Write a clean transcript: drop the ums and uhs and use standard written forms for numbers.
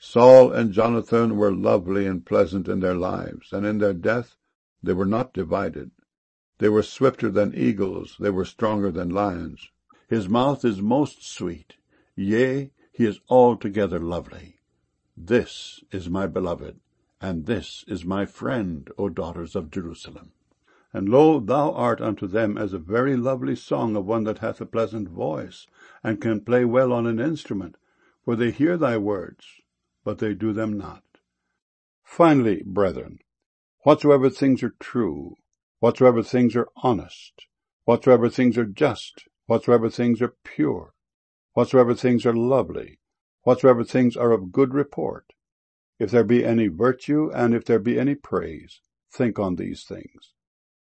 Saul and Jonathan were lovely and pleasant in their lives, and in their death they were not divided. They were swifter than eagles, they were stronger than lions. His mouth is most sweet, yea, he is altogether lovely. This is my beloved, and this is my friend, O daughters of Jerusalem. And lo, thou art unto them as a very lovely song of one that hath a pleasant voice, and can play well on an instrument, for they hear thy words, but they do them not. Finally, brethren, whatsoever things are true, whatsoever things are honest, whatsoever things are just, whatsoever things are pure, whatsoever things are lovely, whatsoever things are of good report, if there be any virtue, and if there be any praise, think on these things.